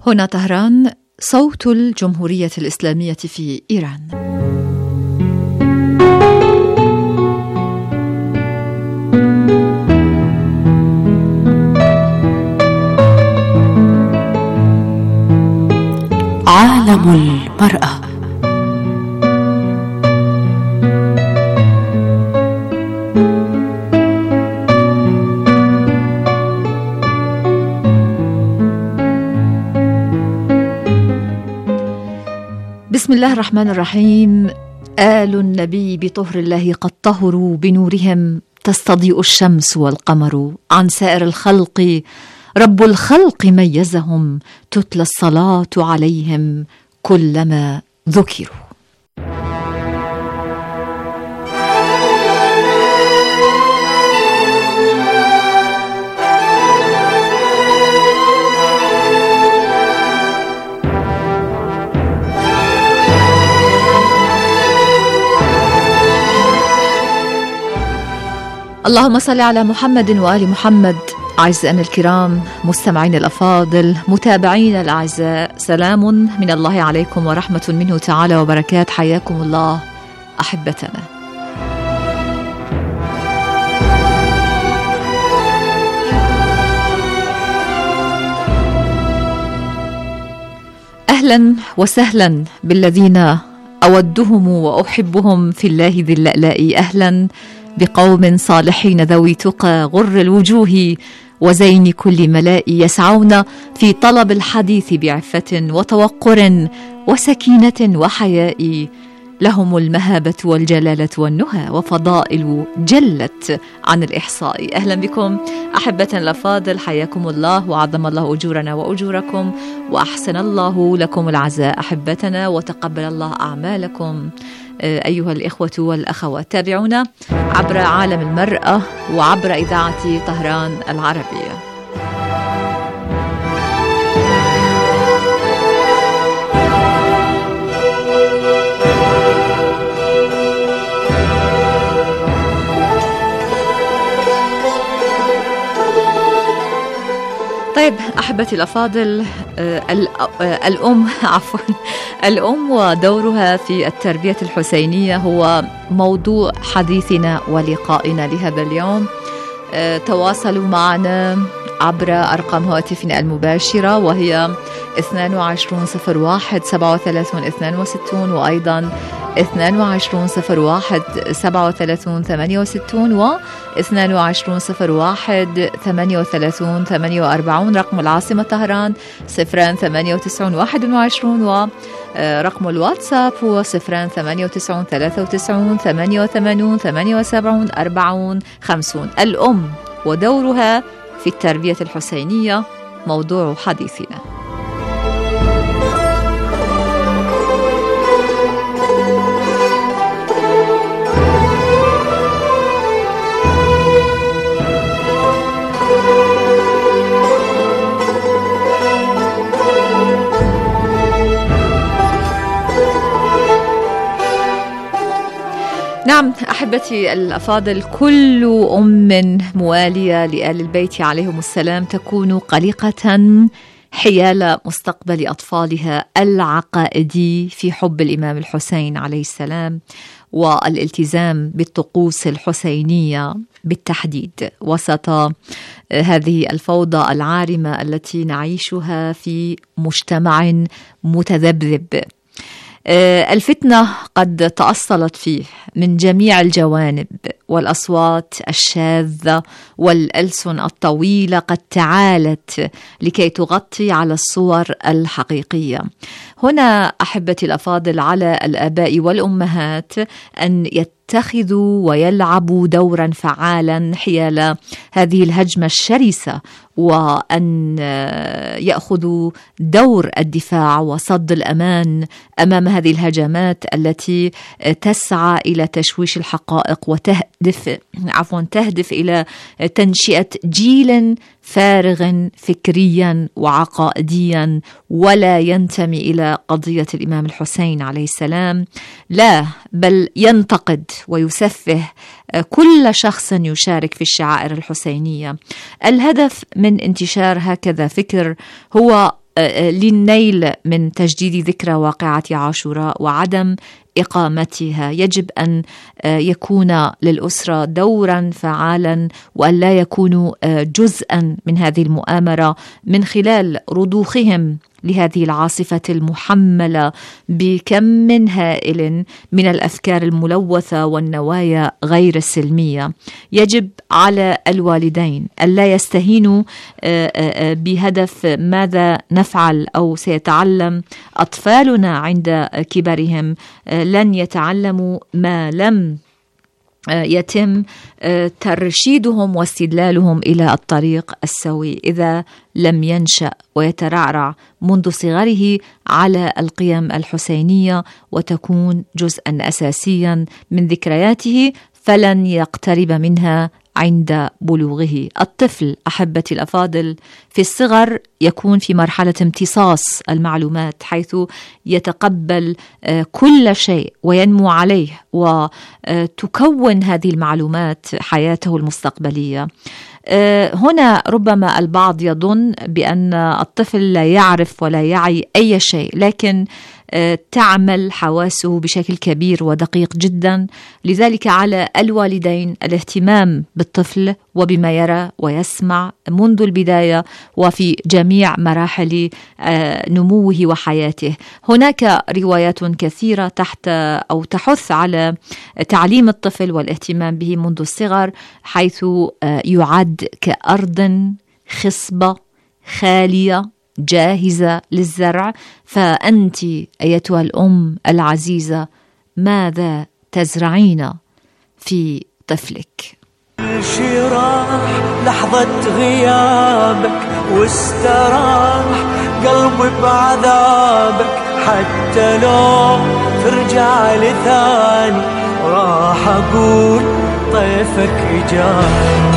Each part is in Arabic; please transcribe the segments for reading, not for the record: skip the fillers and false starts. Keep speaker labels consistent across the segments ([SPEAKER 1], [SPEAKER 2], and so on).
[SPEAKER 1] هنا طهران، صوت الجمهورية الإسلامية في إيران.
[SPEAKER 2] عالم المرأة.
[SPEAKER 1] بسم الله الرحمن الرحيم. آل النبي بطهر الله قد طهروا، بنورهم تستضيء الشمس والقمر. عن سائر الخلق رب الخلق ميزهم، تتلى الصلاة عليهم كلما ذكروا. اللهم صل على محمد وآل محمد. أعزائنا الكرام، مستمعين الأفاضل، متابعين الأعزاء، سلام من الله عليكم ورحمة منه تعالى وبركات. حياكم الله أحبتنا. أهلا وسهلا بالذين أودهم وأحبهم في الله ذي اللألاء. أهلا بقوم صالحين ذوي تقى غر الوجوه وزين كل ملاء، يسعون في طلب الحديث بعفة وتوقر وسكينة وحياء. لهم المهابة والجلالة والنهى وفضائل جلت عن الإحصاء. أهلا بكم أحبة الأفاضل، حياكم الله وعظم الله أجورنا وأجوركم وأحسن الله لكم العزاء أحبتنا، وتقبل الله أعمالكم أيها الإخوة والأخوات. تابعونا عبر عالم المرأة وعبر إذاعة طهران العربية. طيب أحبتي الأفاضل، الأم ودورها في التربية الحسينية هو موضوع حديثنا ولقائنا لهذا اليوم. تواصلوا معنا عبر أرقام هواتفنا المباشرة، وهي 2201-37-62، وأيضا 2201-37-68، و 2201-38-48. رقم العاصمة طهران 098-21، ورقم الواتساب هو 098-93-88-78-74-50. الأم ودورها في التربية الحسينية موضوع حديثنا. نعم أحبتي الأفاضل، كل أم موالية لآل البيت عليهم السلام تكون قلقة حيال مستقبل أطفالها العقائدي في حب الإمام الحسين عليه السلام والالتزام بالطقوس الحسينية بالتحديد، وسط هذه الفوضى العارمة التي نعيشها في مجتمع متذبذب. الفتنة قد تأصلت فيه من جميع الجوانب، والأصوات الشاذة والألسن الطويلة قد تعالت لكي تغطي على الصور الحقيقية. هنا أحبتي الأفاضل على الآباء والأمهات أن يتخذوا ويلعبوا دورا فعالا حيال هذه الهجمة الشرسة، وأن يأخذوا دور الدفاع وصد الأمان أمام هذه الهجمات التي تسعى إلى تشويش الحقائق تهدف إلى تنشئة جيل فارغ فكريا وعقائديا ولا ينتمي إلى قضية الإمام الحسين عليه السلام، لا بل ينتقد ويسفه كل شخص يشارك في الشعائر الحسينية. الهدف من انتشار هكذا فكر هو للنيل من تجديد ذكرى واقعة عاشوراء وعدم إقامتها. يجب أن يكون للأسرة دورا فعالا وأن لا يكونوا جزءا من هذه المؤامرة من خلال رضوخهم لهذه العاصفة المحملة بكم هائل من الأفكار الملوثة والنوايا غير السلمية. يجب على الوالدين ألا يستهينوا بهدف ماذا نفعل أو سيتعلم أطفالنا عند كبرهم. لن يتعلموا ما لم يتم ترشيدهم واستدلالهم إلى الطريق السوي إذا لم ينشأ ويترعرع منذ صغره على القيم الحسينية وتكون جزءا أساسيا من ذكرياته، فلن يقترب منها عند بلوغه. الطفل أحبتي الأفاضل في الصغر يكون في مرحلة امتصاص المعلومات، حيث يتقبل كل شيء وينمو عليه وتكون هذه المعلومات حياته المستقبلية. هنا ربما البعض يظن بأن الطفل لا يعرف ولا يعي أي شيء، لكن تعمل حواسه بشكل كبير ودقيق جدا. لذلك على الوالدين الاهتمام بالطفل وبما يرى ويسمع منذ البداية وفي جميع مراحل نموه وحياته. هناك روايات كثيرة تحث على تعليم الطفل والاهتمام به منذ الصغر، حيث يعد كأرض خصبة خالية جاهزة للزرع. فأنت أيتها الأم العزيزة ماذا تزرعين في طفلك؟
[SPEAKER 3] انشراح لحظة غيابك واستراح قلبي بعذابك، حتى لو ترجع لثاني راح أقول طيفك إجاني.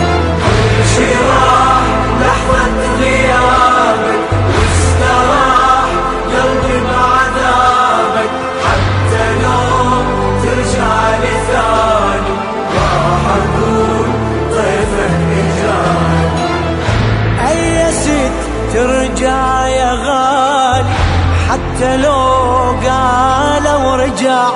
[SPEAKER 3] انشراح لحظة غيابك واستراح قلبي بعذابك، حتى لو ترجع لثاني راح أقول طيفك إجاني. أي ست ترجع يا غالي حتى لو قال ورجع،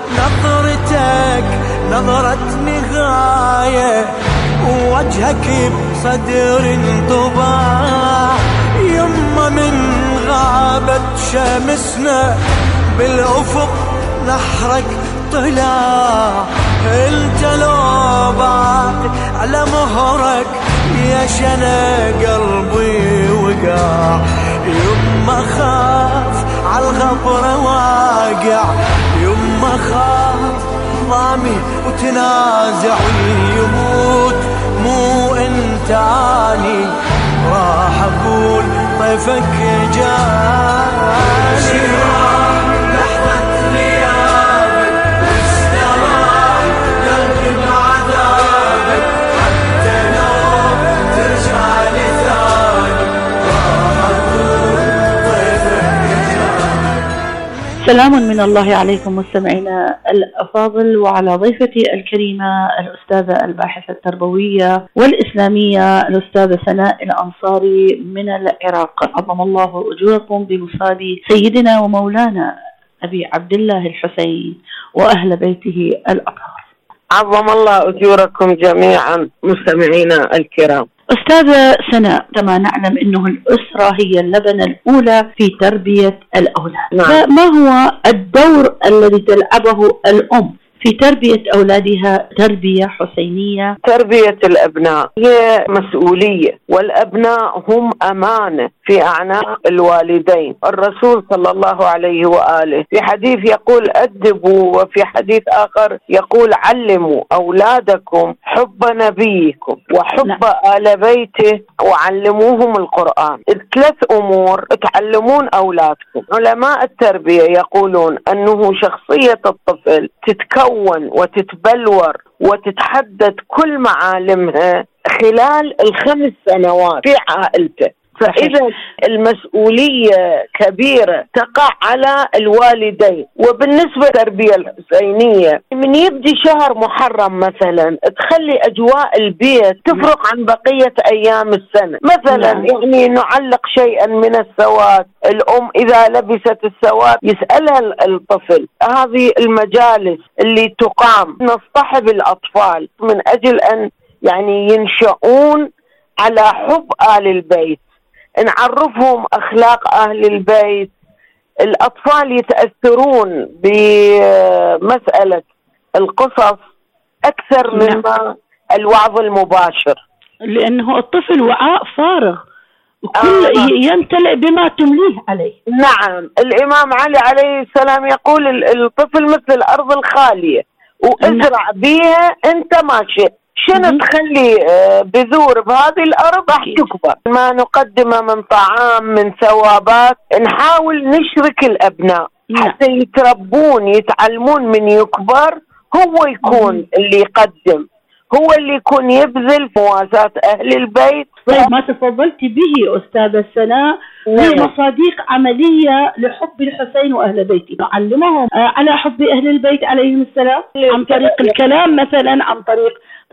[SPEAKER 3] نظرتك نظرة نغاية ووجهك بصدر انطباع. يما من غابت شمسنا بالأفق نحرك طلع، انت لو باقي على مهرك يا شنا قلبي وقع. يما خاف عالغبر واقع، يما خاف ضامي وتنازع يموت مو انتاني، راح اقول طيفك جاني. لحظة غيابك واستراح قلبي بعذابك، حتى لو ترجع لثاني راح اقول طيفك جاني.
[SPEAKER 4] سلام من الله عليكم مستمعينا الأفاضل، وعلى ضيفتي الكريمة الأستاذة الباحثة التربوية والإسلامية الأستاذة سناء الأنصاري من العراق. عظم الله أجوركم بمصاب سيدنا ومولانا أبي عبد الله الحسين وأهل بيته الأطهار.
[SPEAKER 5] عظم الله أجوركم جميعا مستمعينا الكرام.
[SPEAKER 4] أستاذة سناء، كما نعلم أنه الأسرة هي اللبنة الأولى في تربية الأولاد. نعم. فما هو الدور الذي تلعبه الأم في تربية أولادها تربية حسينية؟
[SPEAKER 5] تربية الأبناء هي مسؤولية، والأبناء هم أمانة في أعناق الوالدين. الرسول صلى الله عليه وآله في حديث يقول أدبوا، وفي حديث آخر يقول علموا أولادكم حب نبيكم وحب آل بيته وعلموهم القرآن. ثلاث أمور تعلمون أولادكم. علماء التربية يقولون أنه شخصية الطفل تتكون وتتبلور وتتحدد كل معالمها خلال 5 سنوات في عائلته. فإذا المسؤولية كبيرة تقع على الوالدين. وبالنسبة للتربية الحسينية، من يبدي شهر محرم مثلا تخلي أجواء البيت تفرق عن بقية أيام السنة. مثلا يعني نعلق شيئا من السواد، الأم إذا لبست السواد يسألها الطفل. هذه المجالس اللي تقام نصطحب الأطفال من أجل أن يعني ينشؤون على حب آل البيت، نعرفهم أخلاق أهل البيت. الأطفال يتأثرون بمسألة القصص أكثر مما الوعظ المباشر،
[SPEAKER 4] لأنه الطفل وعاء فارغ وكل يمتلئ بما تمليه عليه.
[SPEAKER 5] نعم، الإمام علي عليه السلام يقول الطفل مثل الأرض الخالية وازرع بيها أنت ما شئت. شنو تخلي بذور بهذه الأرض راح تكبر. ما نقدمه من طعام من ثوابات نحاول نشرك الأبناء حتى يتربون يتعلمون. من يكبر هو يكون اللي يقدم، هو اللي يكون يبذل في مواساة أهل البيت.
[SPEAKER 4] طيب ما تفضلتي به أستاذة سناء هي مصادق عملية لحب الحسين وأهل بيته، نعلمهم على حب أهل البيت عليهم السلام عن طريق الكلام مثلا، عن طريق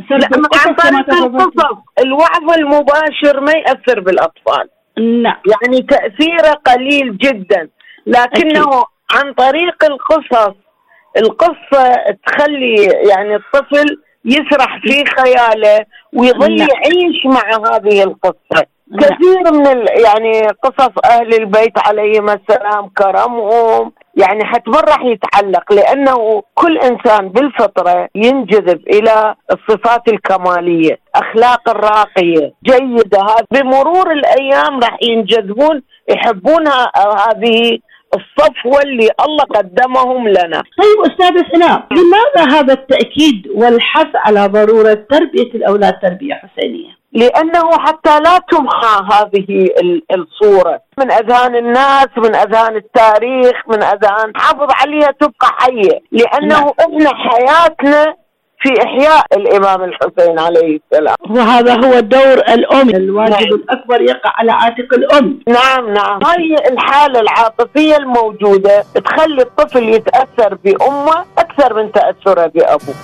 [SPEAKER 5] عن طريق القصص. الوعظ المباشر ما يأثر بالأطفال، يعني تأثيره قليل جدا، لكنه عن طريق القصص. القصة تخلي يعني الطفل يسرح في خياله ويظل يعيش مع هذه القصة. كثير من يعني قصص أهل البيت عليهم السلام كرمهم يعني حتما راح يتعلق، لأنه كل إنسان بالفطرة ينجذب إلى الصفات الكمالية، أخلاق الراقية جيدة. هذا بمرور الأيام راح ينجذبون يحبون هذه الصفوة اللي الله قدمهم لنا.
[SPEAKER 4] طيب أستاذة سناء، لماذا هذا التأكيد والحث على ضرورة تربية الأولاد تربية حسينية؟
[SPEAKER 5] لأنه حتى لا تمحى هذه الصورة من أذهان الناس، من أذهان التاريخ، من أذهان حافظ عليها تبقى حية. لأنه إحنا حياتنا في إحياء الإمام الحسين عليه السلام،
[SPEAKER 4] وهذا هو دور الأم. الواجب الأكبر يقع على عاتق الأم.
[SPEAKER 5] نعم. هاي الحالة العاطفية الموجودة تخلي الطفل يتأثر بأمه أكثر من تأثره بأبوه.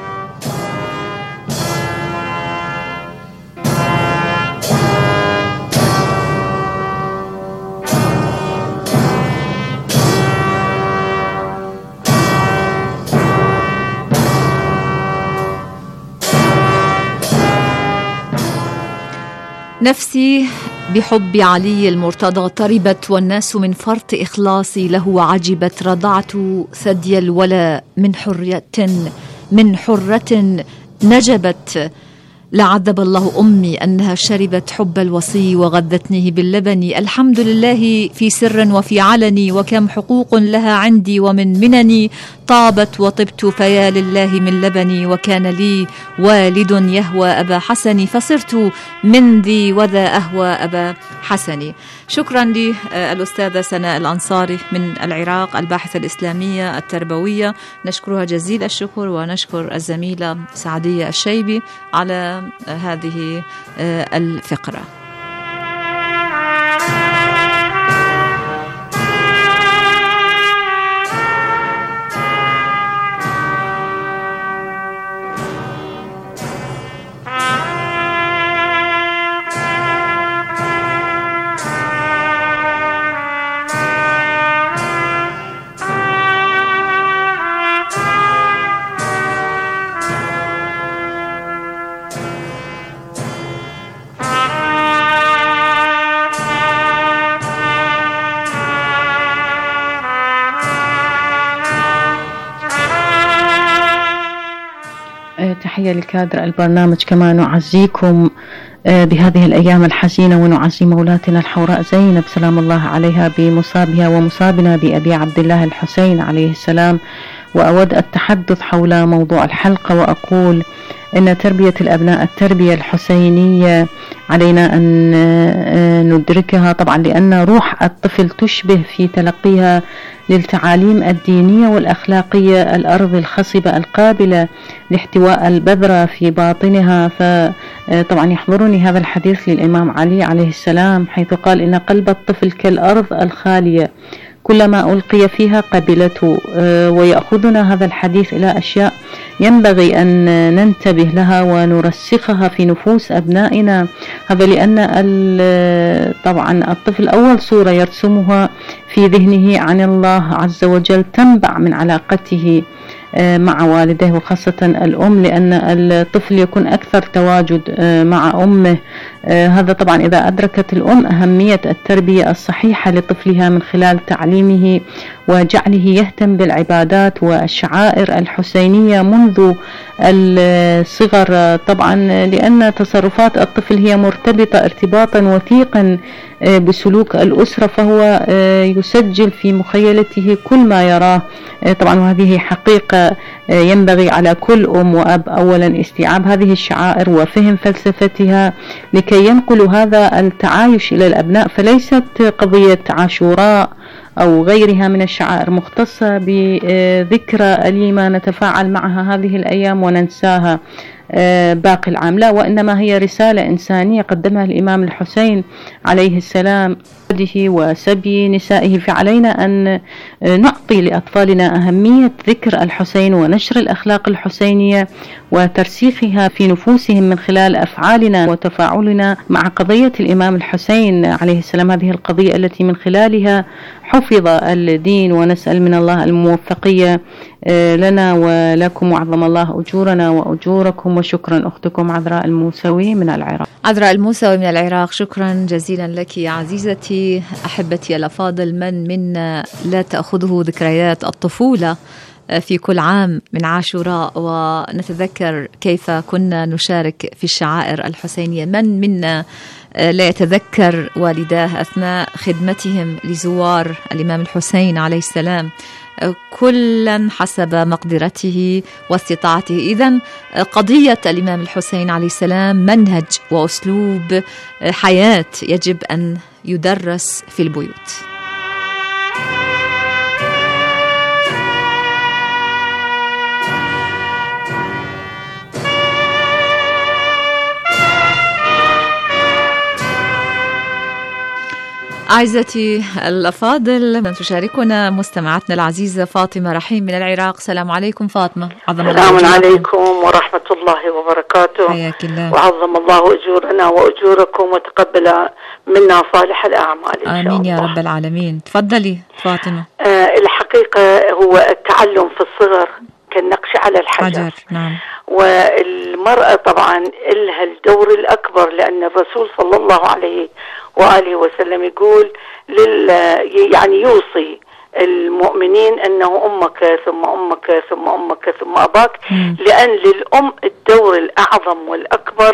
[SPEAKER 1] نفسي بحب علي المرتضى طربت، والناس من فرط إخلاصي له عجبت. رضعت ثدي الولا من حرة نجبت. لعذب الله أمي أنها شربت حب الوصي وغذتنيه باللبن. الحمد لله في سر وفي علني، وكم حقوق لها عندي ومن منني. طابت وطبت فيا لله من لبني، وكان لي والد يهوى أبا حسن، فصرت من ذي وذا أهوى أبا حسن. شكرا للأستاذة سناء الأنصاري من العراق، الباحثة الإسلامية التربوية، نشكرها جزيل الشكر، ونشكر الزميلة سعدية الشيبي على هذه الفقرة.
[SPEAKER 2] تحية لكادر البرنامج، كما نعزيكم بهذه الأيام الحزينة، ونعزي مولاتنا الحوراء زينب سلام الله عليها بمصابها ومصابنا بأبي عبد الله الحسين عليه السلام. وأود التحدث حول موضوع الحلقة، وأقول أن تربية الأبناء التربية الحسينية علينا أن ندركها طبعا، لأن روح الطفل تشبه في تلقيها للتعاليم الدينية والأخلاقية الأرض الخصبة القابلة لاحتواء البذرة في باطنها. فطبعا يحضرني هذا الحديث للإمام علي عليه السلام، حيث قال إن قلب الطفل كالأرض الخالية، كلما ألقي فيها قبلته. ويأخذنا هذا الحديث إلى أشياء ينبغي أن ننتبه لها ونرسخها في نفوس أبنائنا. هذا لأن طبعا الطفل أول صورة يرسمها في ذهنه عن الله عز وجل تنبع من علاقته مع والديه، وخاصة الأم، لأن الطفل يكون أكثر تواجد مع أمه. هذا طبعا إذا أدركت الأم أهمية التربية الصحيحة لطفلها من خلال تعليمه وجعله يهتم بالعبادات والشعائر الحسينية منذ الصغر، طبعا لأن تصرفات الطفل هي مرتبطة ارتباطا وثيقا بسلوك الأسرة، فهو يسجل في مخيلته كل ما يراه طبعا. وهذه حقيقة ينبغي على كل أم وأب أولا استيعاب هذه الشعائر وفهم فلسفتها لكي ينقلوا هذا التعايش إلى الأبناء. فليست قضية عاشوراء أو غيرها من الشعائر مختصة بذكرى أليمة نتفاعل معها هذه الأيام وننساها باقي العام، لا، وإنما هي رسالة إنسانية قدمها الإمام الحسين عليه السلام وسبي نسائه. فعلينا أن نعطي لأطفالنا أهمية ذكر الحسين ونشر الأخلاق الحسينية وترسيخها في نفوسهم من خلال أفعالنا وتفاعلنا مع قضية الإمام الحسين عليه السلام، هذه القضية التي من خلالها حفظ الدين. ونسأل من الله الموفقية لنا ولكم، وعظم الله أجورنا وأجوركم. وشكرا أختكم عذراء الموسوي من العراق.
[SPEAKER 1] عذراء الموسوي من العراق، شكرا جزيلا لك عزيزتي. أحبتي الأفاضل، من منا لا تأخذه ذكريات الطفولة في كل عام من عاشوراء ونتذكر كيف كنا نشارك في الشعائر الحسينية؟ من منا لا يتذكر والداه أثناء خدمتهم لزوار الإمام الحسين عليه السلام، كلا حسب مقدرته واستطاعته. إذن قضية الإمام الحسين عليه السلام منهج وأسلوب حياة يجب أن يدرس في البيوت. أعزتي الأفاضل، تشاركنا مستمعتنا العزيزة فاطمة رحيم من العراق. السلام عليكم فاطمة.
[SPEAKER 6] السلام عليكم ورحمة الله وبركاته.
[SPEAKER 1] حياك الله.
[SPEAKER 6] وعظم الله أجورنا وأجوركم وتقبل منا صالح الأعمال إن شاء
[SPEAKER 1] آمين
[SPEAKER 6] الله.
[SPEAKER 1] يا رب العالمين. تفضلي فاطمة.
[SPEAKER 6] الحقيقة هو التعلم في الصغر كالنقش على الحجر.
[SPEAKER 1] نعم.
[SPEAKER 6] والمرأة طبعا لها الدور الأكبر، لأن الرسول صلى الله عليه وآله وسلم يقول يعني يوصي المؤمنين أنه أمك ثم أمك ثم أمك ثم أباك، لأن للأم الدور الأعظم والأكبر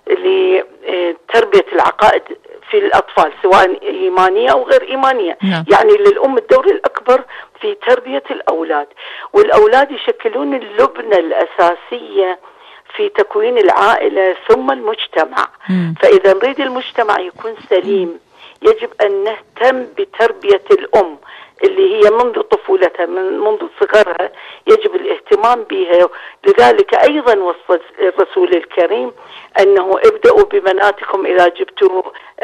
[SPEAKER 6] لتربية العقائد في الأطفال سواء إيمانية أو غير إيمانية. يعني للأم الدور الأكبر في تربية الأولاد، والأولاد يشكلون اللبنة الأساسية في تكوين العائلة ثم المجتمع. فإذا نريد المجتمع يكون سليم يجب أن نهتم بتربية الأم اللي هي منذ طفولتها منذ صغرها يجب الاهتمام بها. لذلك أيضا وصى الرسول الكريم أنه ابدأوا ببناتكم إذا جبتوا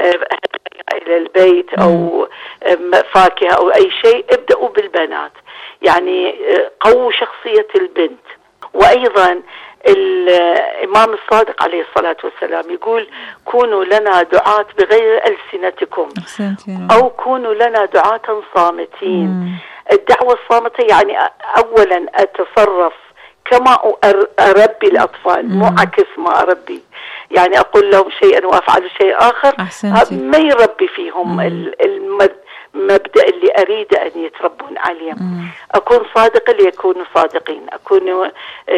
[SPEAKER 6] إلى البيت أو فاكهة أو أي شيء ابدأوا بالبنات، يعني قووا شخصية البنت. وأيضا الإمام الصادق عليه الصلاة والسلام يقول كونوا لنا دعاة بغير ألسنتكم أو كونوا لنا دعاة صامتين. الدعوة الصامتة يعني أولا أتصرف كما أربي الأطفال، مو عكس ما أربي، يعني أقول لهم شيئا وأفعل شيء آخر، ما يربي فيهم المبدأ اللي أريد أن يتربون عليه. أكون صادقة ليكونوا صادقين، أكون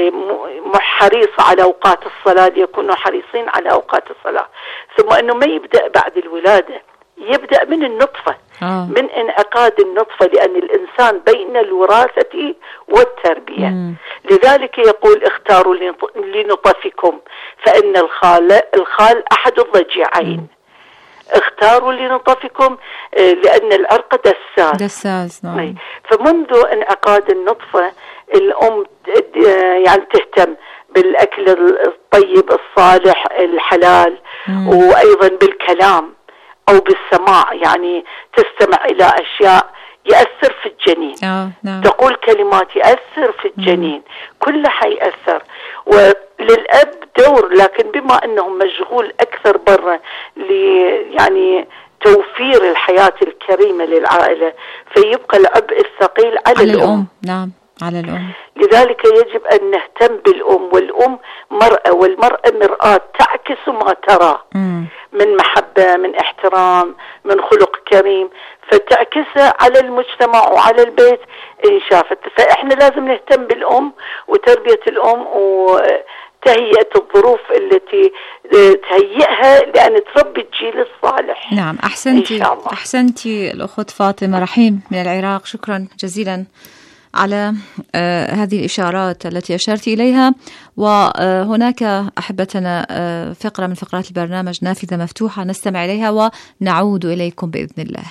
[SPEAKER 6] حريصة على أوقات الصلاة ليكونوا حريصين على أوقات الصلاة، ثم أنه ما يبدأ بعد الولادة، يبدأ من النطفة، من انعقاد النطفة، لأن الإنسان بين الوراثة والتربية. لذلك يقول اختاروا لنطفكم فإن الخال أحد الضجيعين. اختاروا لنطفكم لأن العرق دساس.
[SPEAKER 1] نعم.
[SPEAKER 6] فمنذ انعقاد النطفة الأم يعني تهتم بالأكل الطيب الصالح الحلال، وأيضا بالكلام أو بالسماع، يعني تستمع إلى أشياء يأثر في الجنين.
[SPEAKER 1] نعم.
[SPEAKER 6] تقول كلمات يأثر في الجنين، كلها حيأثر. وللأب دور، لكن بما أنه مشغول أكثر برا يعني توفير الحياة الكريمة للعائلة، فيبقى العبء الثقيل على الأم.
[SPEAKER 1] نعم، على الأم.
[SPEAKER 6] لذلك يجب أن نهتم بالأم، والأم مرأة، والمرأة مرآة تعكس ما ترى من محبة، من احترام، من خلق كريم، فتعكسها على المجتمع وعلى البيت إن شافت. فإحنا لازم نهتم بالأم وتربية الأم وتهيئة الظروف التي تهيئها لأن تربي الجيل الصالح.
[SPEAKER 1] نعم، أحسنتي الأخت فاطمة رحيم من العراق، شكرا جزيلا على هذه الإشارات التي أشرت إليها. وهناك أحبتنا فقرة من فقرات البرنامج نافذة مفتوحة نستمع إليها ونعود إليكم بإذن الله.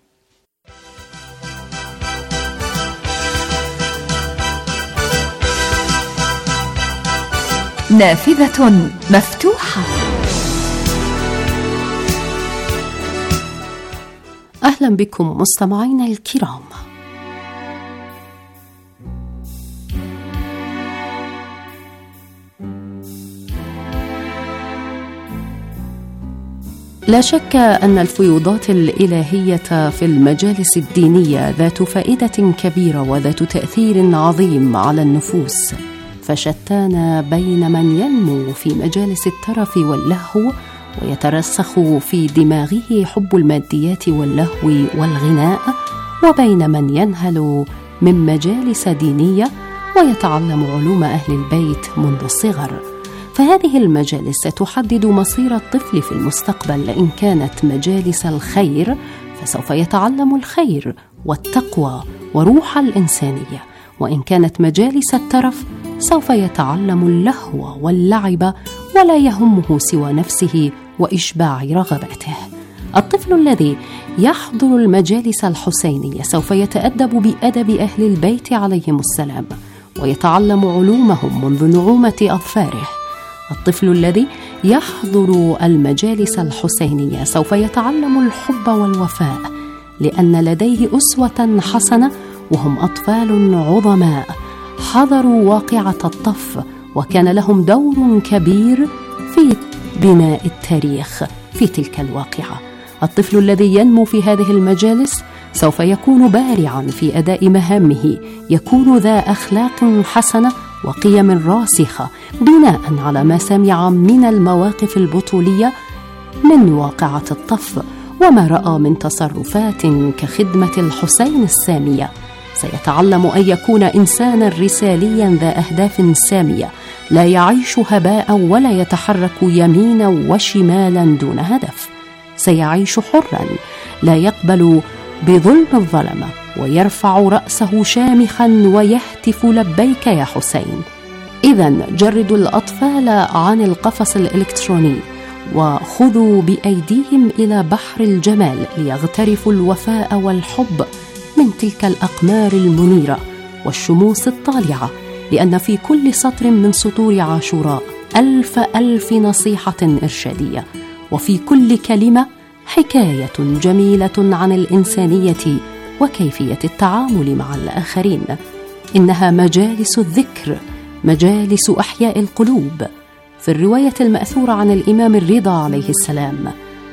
[SPEAKER 1] نافذة مفتوحة.
[SPEAKER 7] أهلا بكم مستمعينا الكرام. لا شك أن الفيوضات الإلهية في المجالس الدينية ذات فائدة كبيرة وذات تأثير عظيم على النفوس، فشتان بين من ينمو في مجالس الترف واللهو ويترسخ في دماغه حب الماديات واللهو والغناء، وبين من ينهل من مجالس دينية ويتعلم علوم أهل البيت منذ الصغر. فهذه المجالس تحدد مصير الطفل في المستقبل. إن كانت مجالس الخير فسوف يتعلم الخير والتقوى وروح الإنسانية، وإن كانت مجالس الترف سوف يتعلم اللهو واللعب ولا يهمه سوى نفسه وإشباع رغباته. الطفل الذي يحضر المجالس الحسينية سوف يتأدب بأدب أهل البيت عليهم السلام ويتعلم علومهم منذ نعومة أظفاره. الطفل الذي يحضر المجالس الحسينية سوف يتعلم الحب والوفاء، لأن لديه أسوة حسنة وهم أطفال عظماء حضروا واقعة الطف وكان لهم دور كبير في بناء التاريخ في تلك الواقعة. الطفل الذي ينمو في هذه المجالس سوف يكون بارعا في أداء مهامه، يكون ذا أخلاق حسنة وقيم راسخة بناء على ما سمع من المواقف البطولية من واقعة الطف وما رأى من تصرفات كخدمة الحسين السامية. سيتعلم أن يكون إنسانا رساليا ذا أهداف سامية، لا يعيش هباء ولا يتحرك يمينا وشمالا دون هدف. سيعيش حرا لا يقبل بظلم الظلمة ويرفع رأسه شامخا ويهتف لبيك يا حسين. إذن جردوا الأطفال عن القفص الإلكتروني وخذوا بأيديهم إلى بحر الجمال ليغترفوا الوفاء والحب من تلك الأقمار المنيرة والشموس الطالعة، لأن في كل سطر من سطور عاشوراء 1000 نصيحة إرشادية، وفي كل كلمة حكاية جميلة عن الإنسانية وكيفية التعامل مع الآخرين. إنها مجالس الذكر، مجالس أحياء القلوب. في الرواية المأثورة عن الإمام الرضا عليه السلام: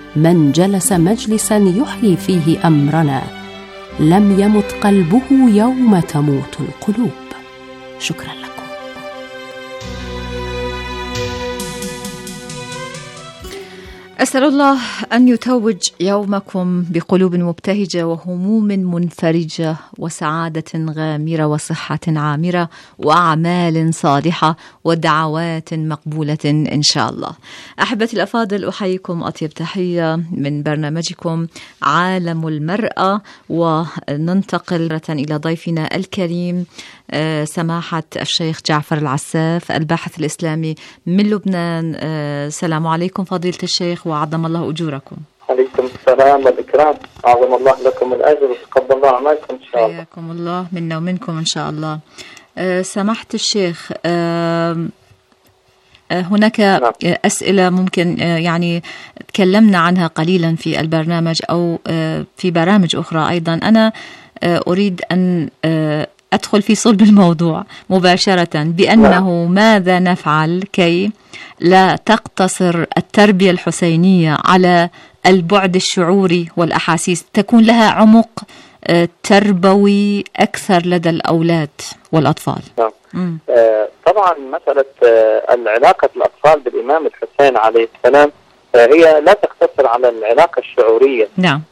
[SPEAKER 7] من جلس مجلسا يحيي فيه أمرنا لم يمت قلبه يوم تموت القلوب. شكرا لكم.
[SPEAKER 1] أسأل الله أن يتوج يومكم بقلوب مبتهجة وهموم منفرجة وسعادة غامرة وصحة عامرة وأعمال صالحة ودعوات مقبولة إن شاء الله. أحبتي الأفاضل، أحييكم أطيب تحية من برنامجكم عالم المرأة، وننتقل مرة إلى ضيفنا الكريم سماحة الشيخ جعفر العساف، الباحث الإسلامي من لبنان. السلام عليكم فضيلة الشيخ، وعظم الله أجوركم.
[SPEAKER 8] عليكم السلام والإكرام، أعظم الله لكم الأجر وتقبل الله أعمالكم إن شاء الله.
[SPEAKER 1] حياكم الله منا ومنكم إن شاء الله. سماحة الشيخ، هناك أسئلة ممكن يعني تكلمنا عنها قليلا في البرنامج أو في برامج أخرى أيضا. أنا أريد أن أدخل في صلب الموضوع مباشرة بأنه ماذا نفعل كي لا تقتصر التربية الحسينية على البعد الشعوري والأحاسيس، تكون لها عمق تربوي أكثر لدى الأولاد والأطفال.
[SPEAKER 8] طبعا مسألة العلاقة الأطفال بالإمام الحسين عليه السلام هي لا تقتصر على العلاقة الشعورية.
[SPEAKER 1] نعم.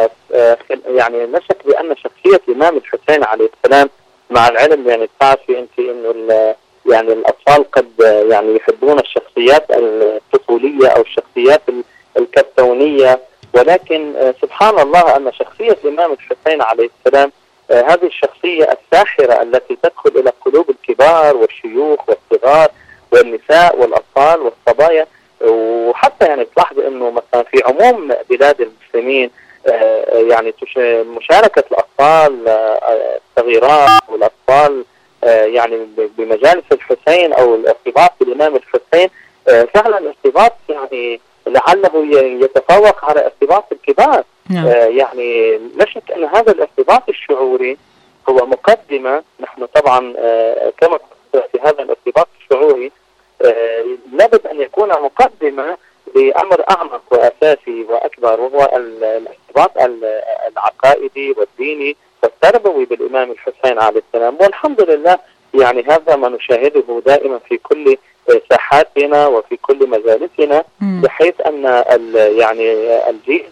[SPEAKER 8] يعني لا شك بأن شخصية الإمام الحسين عليه السلام، مع العلم يعني تعرفي أنت إنه يعني الأطفال قد يعني يحبون الشخصيات الطفولية أو الشخصيات الكرتونية، ولكن سبحان الله أن شخصية الإمام الحسين عليه السلام هذه الشخصية الساحرة التي تدخل إلى قلوب الكبار والشيوخ والصغار والنساء والأطفال والصبايا. وحتى يعني تلاحظ أنه مثلا في عموم بلاد المسلمين يعني مشاركة الأطفال الصغيرات والأطفال يعني بمجالس الحسين أو الارتباط بالإمام الحسين فعلا ارتباط يعني لعله يتفوق على ارتباط الكبار. يعني لا شك أن هذا الارتباط الشعوري هو مقدمة. نحن طبعا كما في هذا الارتباط الشعوري لابد أن يكون مقدمة لأمر أعمق وأساسي وأكبر، وهو الارتباط العقائدي والديني والتربوي بالإمام الحسين عليه السلام. والحمد لله يعني هذا ما نشاهده دائما في كل ساحاتنا وفي كل مجالسنا، بحيث أن يعني الجيل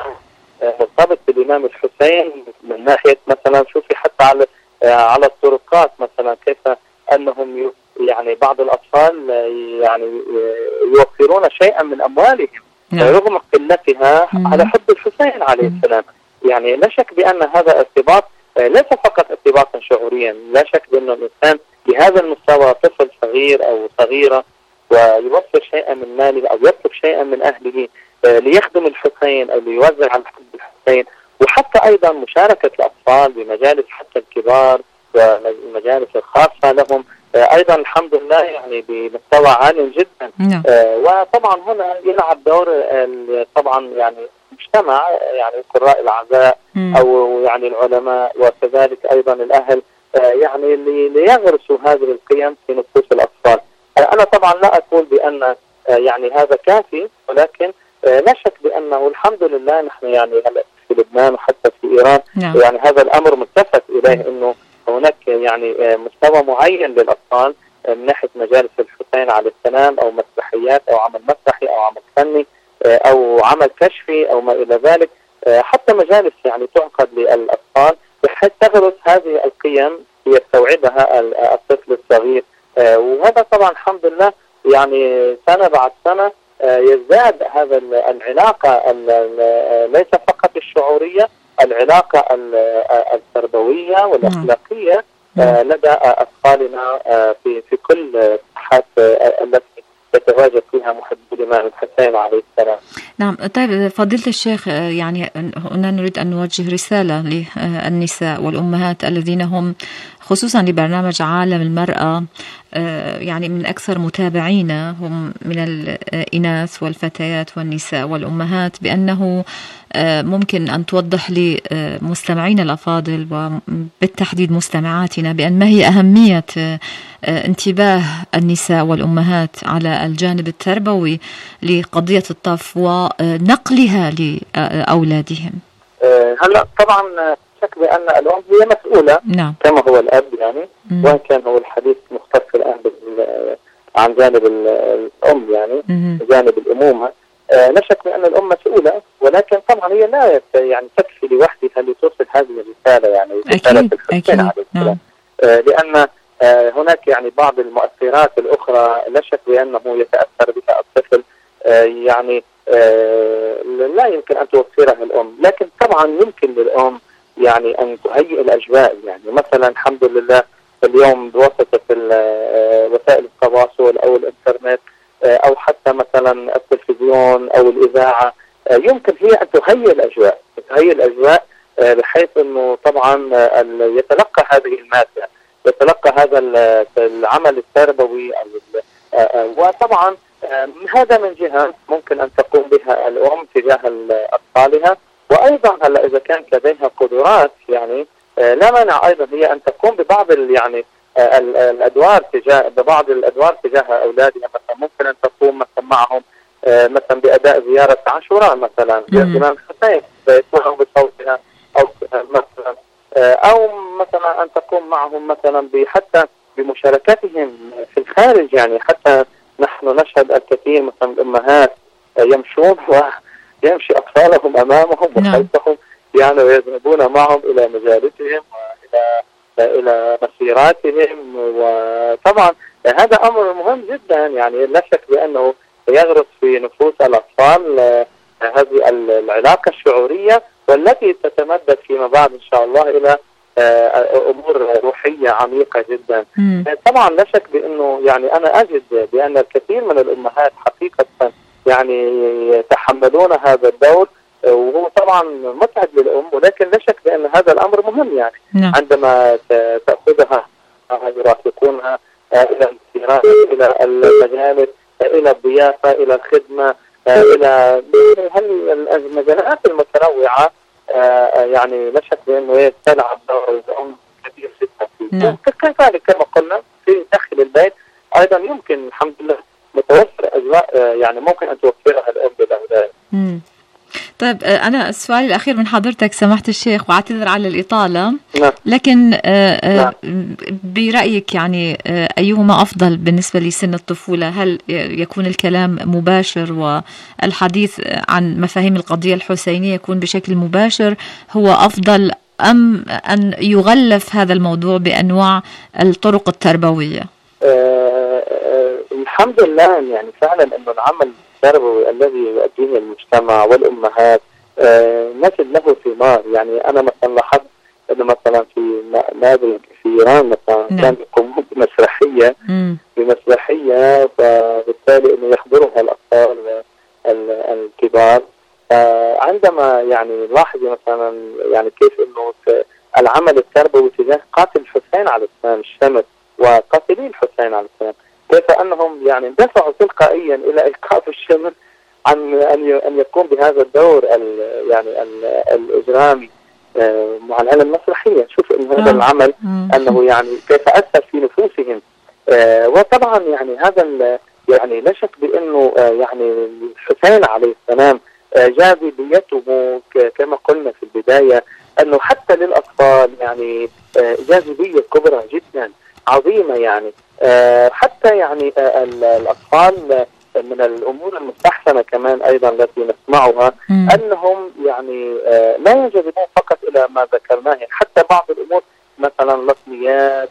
[SPEAKER 8] مرتبط بالإمام الحسين من ناحية مثلا شوفي حتى على الطرقات مثلا كيف أنهم يعني بعض الأطفال يعني يوفرون شيئا من أموالهم رغم قلتها على حب الحسين عليه السلام. يعني لا شك بأن هذا ارتباط ليس فقط ارتباطا شعوريا، لا شك بأن الإنسان بهذا المستوى طفل صغير أو صغيرة ويوفر شيئا من ماله أو يطلب شيئا من أهله ليخدم الحسين أو ليوزع على حب الحسين. وحتى أيضا مشاركة الأطفال بمجالس حتى الكبار والمجالس الخاصة لهم أيضا الحمد لله يعني بمستوى عالي جدا. وطبعا هنا يلعب دور طبعا يعني المجتمع، يعني قراء الأعزاء أو يعني العلماء وكذلك أيضا الأهل يعني ليغرسوا هذه القيم في نفوس الأطفال. أنا طبعا لا أقول بأن يعني هذا كافي، ولكن لا شك بأنه الحمد لله نحن يعني في لبنان وحتى في إيران يعني هذا الأمر متفق إليه، أنه هناك يعني مستوى معين للأطفال من ناحية مجالس الحسين عليه السلام أو مسرحيات أو عمل مسرحي أو عمل فني أو عمل كشفي أو ما إلى ذلك، حتى مجالس يعني تعقد للأطفال بحيث تغرس هذه القيم يستوعبها الطفل الصغير. وهذا طبعا الحمد لله يعني سنة بعد سنة يزداد هذا العلاقة ليس فقط الشعورية، العلاقة التربوية والأخلاقية لدى أطفالنا في كل الساحات التي يتواجد فيها محب الإمام الحسين عليه السلام.
[SPEAKER 1] نعم. طيب فضيلة الشيخ، يعني هنا نريد أن نوجه رسالة للنساء والأمهات الذين هم خصوصا لبرنامج عالم المرأة يعني من أكثر متابعينا هم من الإناث والفتيات والنساء والأمهات، بأنه ممكن أن توضح لمستمعين الأفاضل وبالتحديد مستمعاتنا بأن ما هي أهمية انتباه النساء والأمهات على الجانب التربوي لقضية الطف ونقلها لأولادهم.
[SPEAKER 8] هلا طبعا شك بأن الأم هي مسؤولة كما هو الأب يعني، وإن كان هو الحديث مختص الآن عن جانب الأم يعني جانب الأمومة، لا شك بأن الأم مسؤولة، ولكن طبعا هي لا يعني تكفي لوحدها لتوصل هذه الرسالة، يعني رسالة الحسين عليه السلام. لأن هناك يعني بعض المؤثرات الأخرى لا شك بأنه يتأثر بها الطفل، يعني لا يمكن أن توفرها الأم، لكن طبعا يمكن للأم يعني أن تهيئ الأجواء. يعني مثلا الحمد لله اليوم بواسطة وسائل التواصل أو الإنترنت أو حتى مثلا التلفزيون أو الإذاعة، يمكن هي أن تهيئ الأجواء بحيث أنه طبعا يتلقى هذه المادة، يتلقى هذا العمل التربوي، وطبعا هذا من جهة ممكن أن تقوم بها الأم تجاه أطفالها. وأيضا هلا إذا كانت لديها قدرات يعني لا مانع أيضا هي أن تقوم ببعض يعني الأدوار تجاه أولادها. مثلا ممكن أن تقوم مثلا معهم مثلا بأداء زيارة عاشوراء مثلا للإمام الحسين يسمعوا بصوتها، أو مثلا أو مثلا أن تقوم معهم مثلا حتى بمشاركتهم في الخارج. يعني حتى نحن نشهد الكثير مثلا الأمهات يمشون ويمشي أطفالهم أمامهم وخلفهم، يعني ويذهبون معهم إلى مجالسهم وإلى مسيراتهم. وطبعا هذا أمر مهم جدا، يعني لا شك بأنه يغرس في نفوس الأطفال هذه العلاقة الشعورية، والتي تتمدد فيما بعد إن شاء الله إلى أمور روحية عميقة جدا. طبعا لا شك بأنه يعني أنا أجد بأن الكثير من الأمهات حقيقة يعني يتحملون هذا الدور، وهو طبعا متعب للأم، ولكن لا شك بأن هذا الأمر مهم. يعني عندما تأخذها يرافقونها إلى المسيرات، إلى المجالس، إلى الضيافة، إلى الخدمة، إلى المجالات المتنوعة، يعني لا شك بأنه تلعب دور الأم كبير جدا فيه. كذلك كما قلنا في داخل البيت أيضا يمكن الحمد لله متوفر أجواء يعني ممكن أن توفرها الأم بالأولاد.
[SPEAKER 1] طيب أنا السؤال الأخير من حضرتك سماحة الشيخ، واعتذر على الإطالة، لكن برأيك يعني أيهما أفضل بالنسبة لسن الطفولة؟ هل يكون الكلام مباشر والحديث عن مفاهيم القضية الحسينية يكون بشكل مباشر هو أفضل، أم أن يغلف هذا الموضوع بأنواع الطرق التربوية؟
[SPEAKER 8] الحمد لله يعني فعلا أنه العمل التربوي الذي يؤديه المجتمع والأمهات نجد له ثمار. يعني أنا مثلا لاحظت أنه مثلا في نادي في إيران مثلا كان يقومون بمسرحية فبالتالي أنه يحضرها الأطفال الكبار. عندما يعني لاحظ مثلا يعني كيف أنه العمل التربوي تجاه قاتل الحسين عليه السلام الشمس وقاتلي الحسين عليه السلام، كيف أنهم يعني اندفعوا تلقائيا إلى إيقاف الشمس عن أن يقوم بهذا الدور يعني الإجرامي مع العلم المسرحية. شوف إن هذا العمل أنه يعني كيف أثر في نفوسهم. وطبعا يعني هذا يعني لا شك بأنه يعني الحسين عليه السلام جاذبيته كما قلنا في البداية أنه حتى للأطفال يعني جاذبية كبرى جدا عظيمة. يعني حتى يعني الأطفال من الأمور المستحسنة كمان أيضا التي نسمعها أنهم يعني لا ينجذبون فقط إلى ما ذكرناه، حتى بعض الأمور مثلا اللطميات،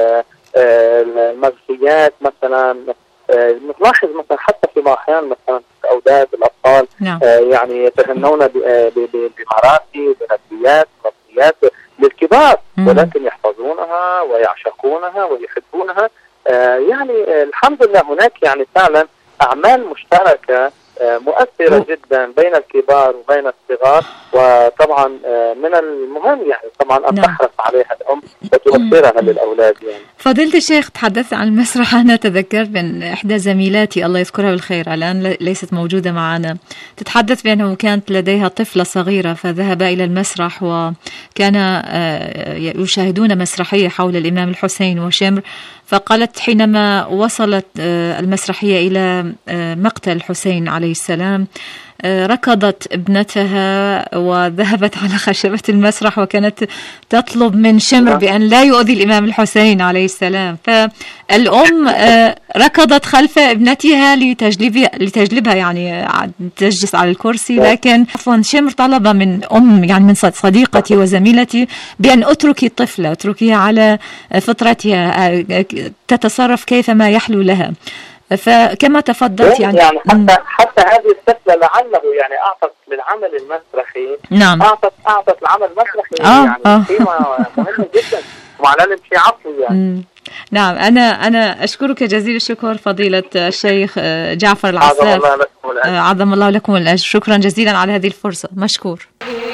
[SPEAKER 8] المغزيات مثلا نلاحظ مثلا حتى في أحيان مثلا أولاد الأطفال يعني يتهنون بمراسي بنفسيات للكبار، ولكن يحفظونها ويعشقونها ويحبونها. يعني الحمد لله هناك يعني فعلا أعمال مشتركة مؤثرة جدا بين الكبار وبين الصغار، وطبعا من المهم يعني طبعا أن تحرص عليها الأم وتوفرها للأولاد. يعني
[SPEAKER 1] فضيلة الشيخ تحدثت عن المسرح، أنا تذكرت من إحدى زميلاتي الله يذكرها بالخير الآن ليست موجودة معنا، تتحدث بأنه كانت لديها طفلة صغيرة فذهب إلى المسرح وكان يشاهدون مسرحية حول الإمام الحسين وشمر، فقالت حينما وصلت المسرحية إلى مقتل الحسين عليه السلام ركضت ابنتها وذهبت على خشبة المسرح وكانت تطلب من شمر بأن لا يؤذي الإمام الحسين عليه السلام. فالأم ركضت خلف ابنتها لتجلبها يعني تجلس على الكرسي، لكن عفوا شمر طلب من يعني من صديقتي وزميلتي بأن أتركي الطفلة، أتركيها على فطرتها تتصرف كيفما يحلو لها. فكما تفضلت يعني
[SPEAKER 8] حتى هذه الطفلة لعله يعني أعطت للعمل المسرحي،
[SPEAKER 1] نعم
[SPEAKER 8] أعطت العمل المسرحي يعني قيمة مهمة جدا، ومع ذلك شيء عفوي يعني.
[SPEAKER 1] نعم، أنا أشكرك جزيل الشكر فضيلة الشيخ جعفر العساف، عظم الله لكم الأجر. شكرا جزيلا على هذه الفرصة، مشكور.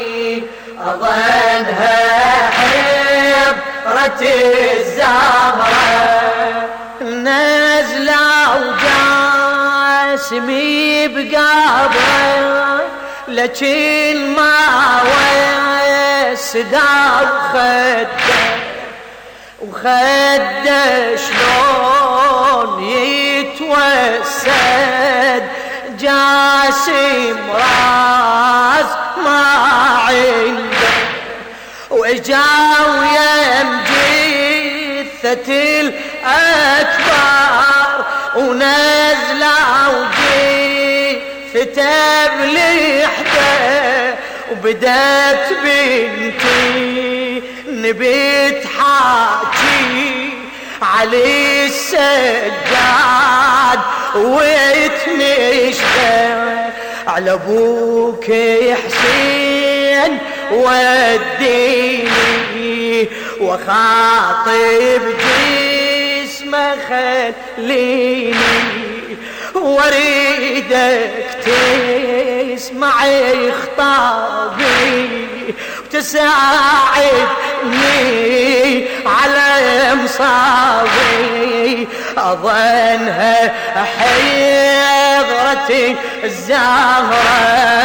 [SPEAKER 3] أظنها حبرة الزهرة نازلة وجاسمي بقابة، لكن ما وسدا وخده شلون يتوسد جاسم راس ما عنده، وجاو يم جثة الأكبر ونزلوا جثته بلحده، وبدت بنتي نبيت حاكي علي السجاد ويتنشده على ابوك حسين وديني وخاطب جسمه خليني، واريدك تسمعي خطابي وتساعدني على مصابي. أظنها حضرة الزهرة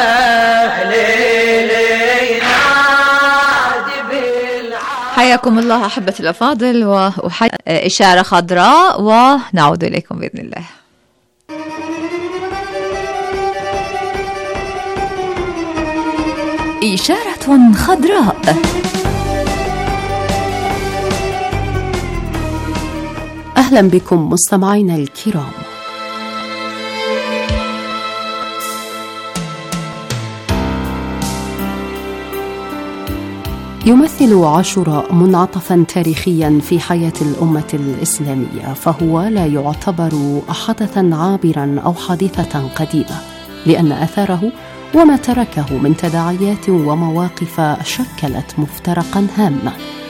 [SPEAKER 3] ليلي نادي بالعالم.
[SPEAKER 1] حياكم الله أحبة الأفاضل، وحي إشارة خضراء ونعود إليكم بإذن الله. إشارة خضراء.
[SPEAKER 7] أهلا بكم مستمعينا الكرام. يمثل عاشوراء منعطفا تاريخيا في حياة الأمة الإسلامية، فهو لا يعتبر حدثا عابرا أو حادثة قديمة، لأن أثاره وما تركه من تداعيات ومواقف شكلت مفترقا هاما،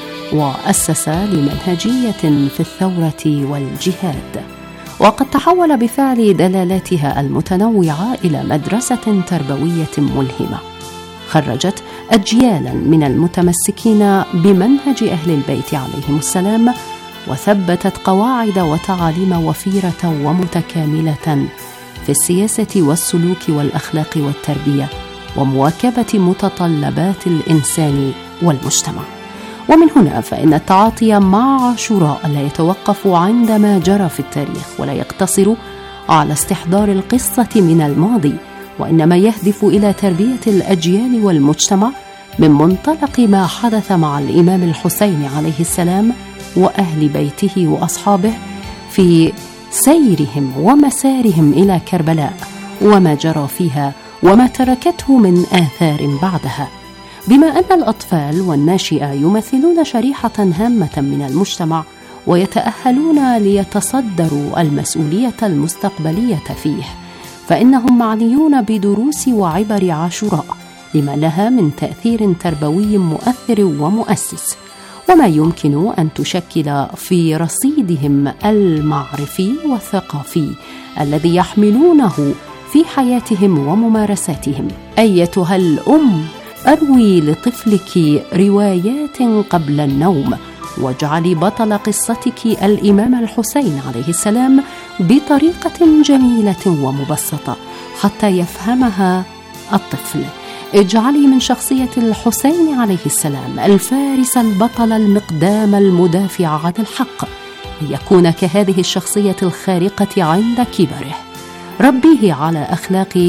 [SPEAKER 7] وأسس لمنهجية في الثورة والجهاد، وقد تحول بفعل دلالاتها المتنوعة إلى مدرسة تربوية ملهمة، خرجت أجيالا من المتمسكين بمنهج أهل البيت عليهم السلام، وثبتت قواعد وتعاليم وفيرة ومتكاملة في السياسة والسلوك والأخلاق والتربية ومواكبة متطلبات الإنسان والمجتمع. ومن هنا فإن التعاطي مع عاشوراء لا يتوقف عندما جرى في التاريخ، ولا يقتصر على استحضار القصة من الماضي، وإنما يهدف إلى تربية الأجيال والمجتمع من منطلق ما حدث مع الإمام الحسين عليه السلام وأهل بيته وأصحابه في سيرهم ومسارهم إلى كربلاء، وما جرى فيها وما تركته من آثار بعدها. بما أن الأطفال والناشئة يمثلون شريحة هامة من المجتمع ويتأهلون ليتصدروا المسؤولية المستقبلية فيه، فإنهم معنيون بدروس وعبر عاشوراء لما لها من تأثير تربوي مؤثر ومؤسس، وما يمكن أن تشكل في رصيدهم المعرفي والثقافي الذي يحملونه في حياتهم وممارساتهم. أيتها الأم، أروي لطفلك روايات قبل النوم، واجعلي بطل قصتك الإمام الحسين عليه السلام بطريقة جميلة ومبسطة حتى يفهمها الطفل. اجعلي من شخصية الحسين عليه السلام الفارس البطل المقدام المدافع عن الحق، ليكون كهذه الشخصية الخارقة عند كبره. ربيه على أخلاق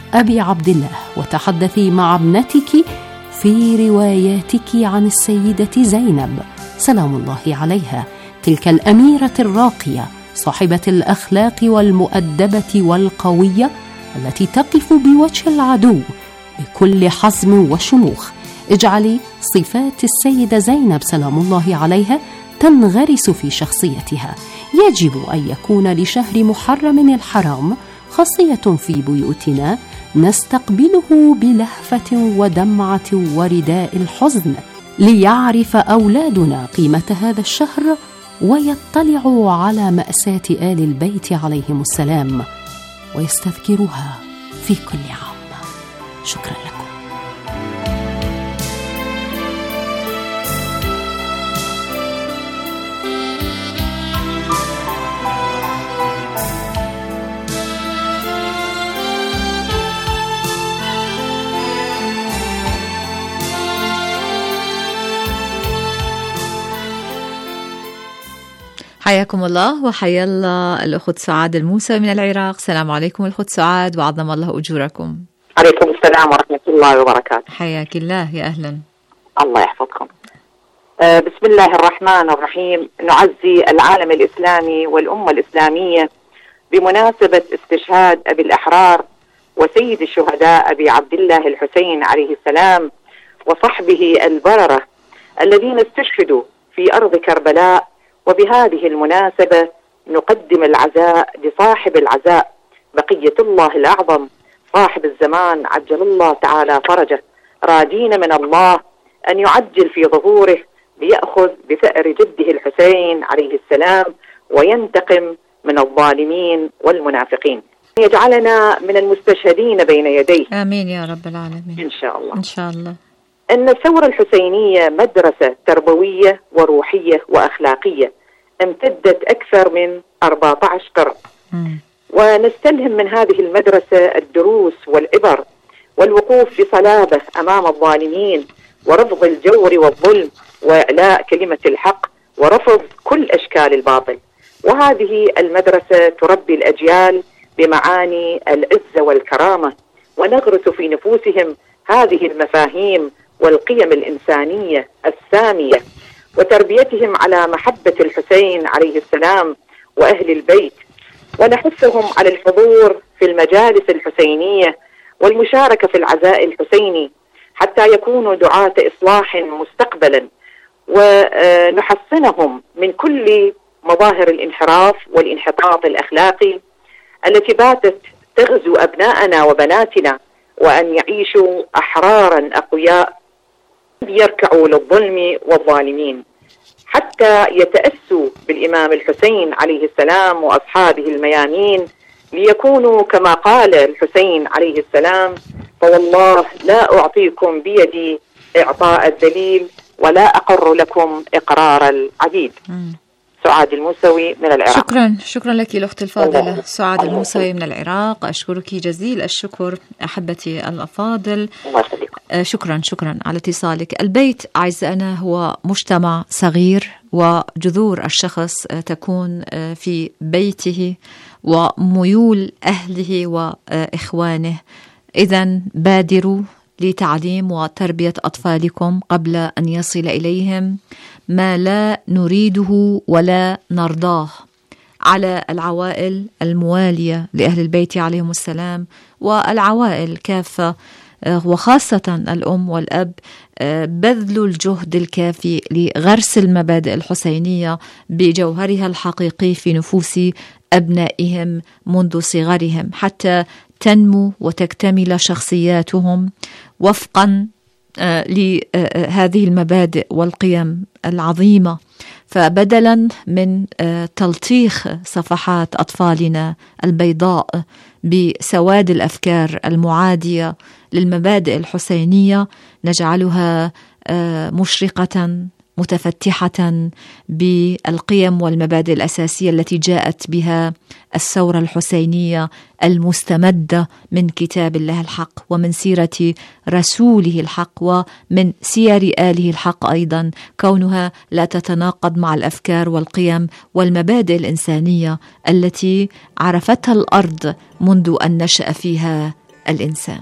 [SPEAKER 7] أبي عبد الله وتحدثي مع ابنتك في رواياتك عن السيدة زينب سلام الله عليها، تلك الأميرة الراقية صاحبة الأخلاق والمؤدبة والقوية التي تقف بوجه العدو بكل حزم وشموخ. اجعلي صفات السيدة زينب سلام الله عليها تنغرس في شخصيتها. يجب أن يكون لشهر محرم الحرام خاصية في بيوتنا نستقبله بلهفة ودمعة ورداء الحزن، ليعرف أولادنا قيمة هذا الشهر ويطلعوا على مأساة آل البيت عليهم السلام ويستذكروها في كل عام. شكرا لكم.
[SPEAKER 1] حياكم الله وحيا الله الأخت سعاد الموسى من العراق. السلام عليكم الأخت سعاد وعظم الله أجوركم.
[SPEAKER 9] عليكم السلام ورحمة الله وبركاته.
[SPEAKER 1] حياك الله، يا أهلا.
[SPEAKER 9] الله يحفظكم. بسم الله الرحمن الرحيم. نعزي العالم الإسلامي والأمة الإسلامية بمناسبة استشهاد أبي الأحرار وسيد الشهداء أبي عبد الله الحسين عليه السلام وصحبه البررة الذين استشهدوا في أرض كربلاء. وبهذه المناسبة نقدم العزاء لصاحب العزاء بقية الله الأعظم صاحب الزمان عجل الله تعالى فرجه، راجين من الله أن يعجل في ظهوره ليأخذ بثأر جده الحسين عليه السلام وينتقم من الظالمين والمنافقين، يجعلنا من المستشهدين بين يديه.
[SPEAKER 1] آمين يا رب العالمين.
[SPEAKER 9] إن شاء الله.
[SPEAKER 1] إن شاء الله.
[SPEAKER 9] أن الثورة الحسينية مدرسة تربوية وروحية وأخلاقية امتدت أكثر من 14 قرن، ونستلهم من هذه المدرسة الدروس والعبر والوقوف بصلابة أمام الظالمين ورفض الجور والظلم وإعلاء كلمة الحق ورفض كل أشكال الباطل. وهذه المدرسة تربي الأجيال بمعاني العزة والكرامة ونغرس في نفوسهم هذه المفاهيم والقيم الإنسانية السامية، وتربيتهم على محبة الحسين عليه السلام وأهل البيت، ونحثهم على الحضور في المجالس الحسينية والمشاركة في العزاء الحسيني حتى يكونوا دعاة إصلاح مستقبلا، ونحصنهم من كل مظاهر الانحراف والانحطاط الأخلاقي التي باتت تغزو أبناءنا وبناتنا، وأن يعيشوا أحرارا أقوياء يركعوا للظلم والظالمين حتى يتأسوا بالإمام الحسين عليه السلام وأصحابه الميامين ليكونوا كما قال الحسين عليه السلام: فوالله لا أعطيكم بيدي إعطاء الذليل ولا أقر لكم إقرار العبيد. سعاد الموسوي من العراق.
[SPEAKER 1] شكرا لك الأخت الفاضلة سعاد الموسوي من العراق. أشكرك جزيل الشكر أحبتي الأفاضل. شكرا على اتصالك. البيت أعزائنا هو مجتمع صغير، وجذور الشخص تكون في بيته وميول أهله وإخوانه. إذن بادروا لتعليم وتربية أطفالكم قبل أن يصل إليهم ما لا نريده ولا نرضاه. على العوائل الموالية لأهل البيت عليهم السلام والعوائل كافة وخاصة الأم والأب بذل الجهد الكافي لغرس المبادئ الحسينية بجوهرها الحقيقي في نفوس أبنائهم منذ صغرهم حتى تنمو وتكتمل شخصياتهم وفقا لهذه المبادئ والقيم العظيمة. فبدلا من تلطيخ صفحات أطفالنا البيضاء بسواد الأفكار المعادية للمبادئ الحسينية، نجعلها مشرقة متفتحة بالقيم والمبادئ الأساسية التي جاءت بها الثورة الحسينية المستمدة من كتاب الله الحق ومن سيرة رسوله الحق ومن سير آله الحق أيضا، كونها لا تتناقض مع الأفكار والقيم والمبادئ الإنسانية التي عرفتها الأرض منذ أن نشأ فيها الإنسان.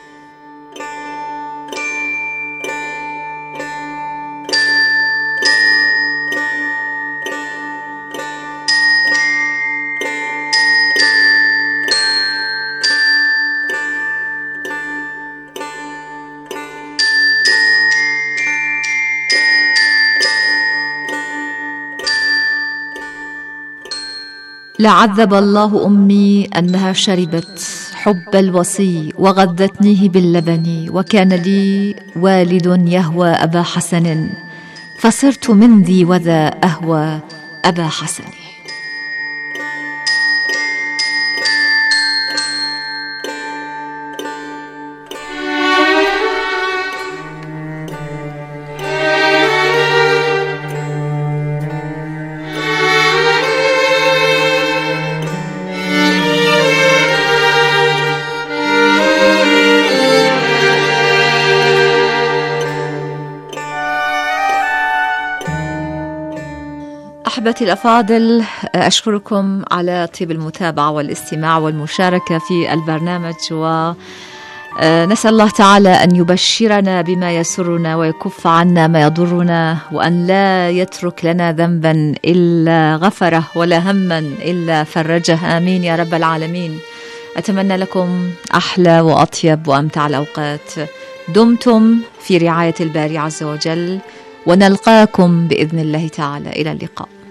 [SPEAKER 1] لعذب الله أمي أنها شربت حب الوصي وغذتنيه باللبن، وكان لي والد يهوى أبا حسن، فصرت من ذي وذا أهوى أبا حسن. أحبتي الأفاضل، أشكركم على طيب المتابعة والاستماع والمشاركة في البرنامج، ونسأل الله تعالى أن يبشرنا بما يسرنا ويكف عنا ما يضرنا، وأن لا يترك لنا ذنبا إلا غفره ولا هما إلا فرجه. آمين يا رب العالمين. أتمنى لكم أحلى وأطيب وأمتع الأوقات. دمتم في رعاية الباري عز وجل، ونلقاكم بإذن الله تعالى. إلى اللقاء.